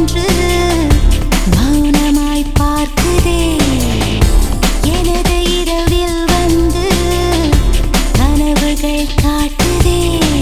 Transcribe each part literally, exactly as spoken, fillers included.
ஒன்று மௌனமாய் பார்க்குதே எனது இரவில் வந்து கனவுகள் காட்டுதே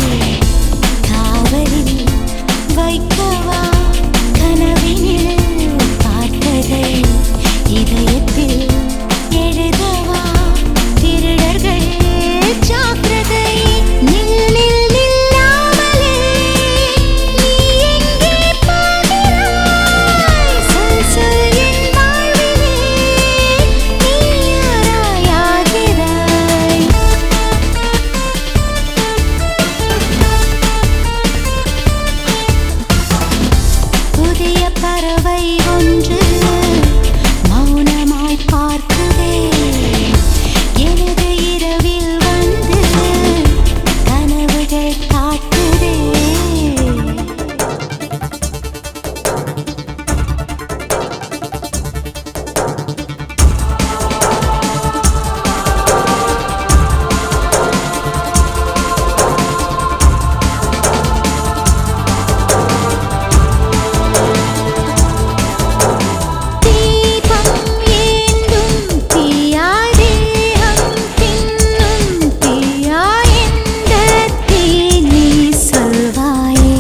காவலில் வைக்கவா கனவினில் பார்த்ததை இதயத்தில் எழுதவா திருடர்கள் ஜாக்கிரதை நில்லில் நில்லாமலே நீ எங்கே போகிறாய் சொல் சொல் என் வாழ்விலே நீ யாராயாகிறாய் புதிய பறவை ஒன்று மௌனமாய் பார்க்குதே எனது இரவில் வந்து கனவுகள் காட்டுதே தீபம் ஏந்தும் தீயாய் தேகம் தின்னும் தீயாய் எந்த தீ நீ சொல்வாயே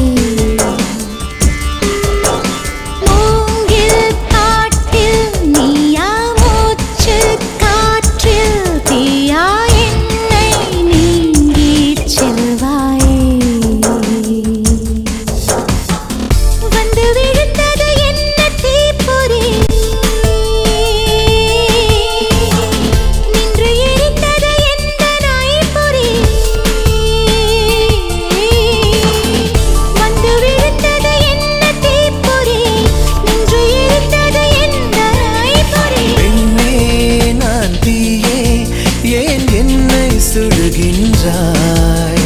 மூங்கில் காட்டில் நீயா மூச்சு காற்றில் தீயாய் என்னை நீங்கிச் செல்வாயே வந்து விழுந்தது என்ன தீப்பொறி நின்று எரிந்தது எந்த நாய்பொறி வந்து விழுந்தது என்ன தீப்பொறி நின்று எரிந்தது எந்த நாய்பொறி பெண்ணே நான் தீயே ஏன் என்னை சுடுகின்றாய்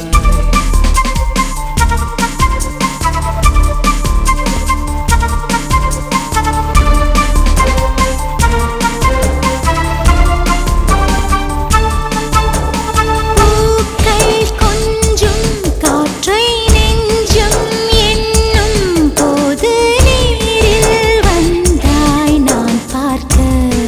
பூக்கள் கொஞ்சும் காற்றை நெஞ்சம் என்னும் போது நீரில் வந்தாய் நான் பார்க்க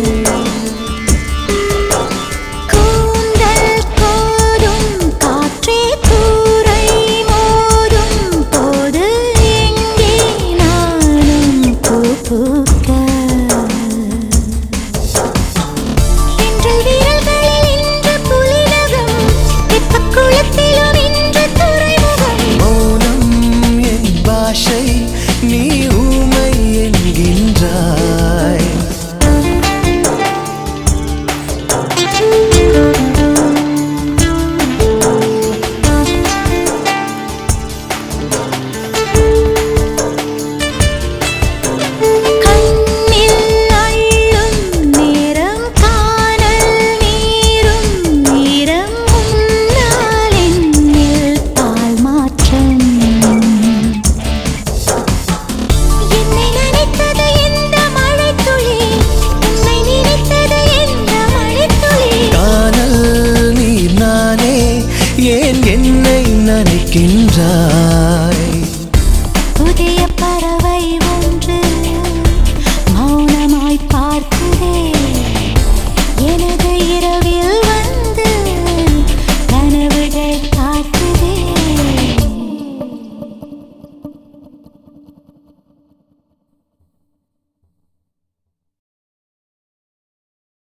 கூந்தல் கோதும் காற்றே கூரை மோதும் போது எங்கே நானும் பூ பூக்க என்றல் விரல்களில் இன்று புலிநகம் வெப்பக் குளத்திலும் இன்று துறைமுகம் மௌனம் என் பாஷை நீ ஊமை என்கின்றாய் கண்ணில் அள்ளும் நேரம் காணல் நீரும் நீரம் உன்னால் என்னில் பால் மாற்றம் என்னை நினைத்தது எந்த மழைத்துளி உன்னை நினைத்தது எந்த மழைத்துளி காணல் நீர் நானே ஏன் என்னை நினைக்கின்றாய்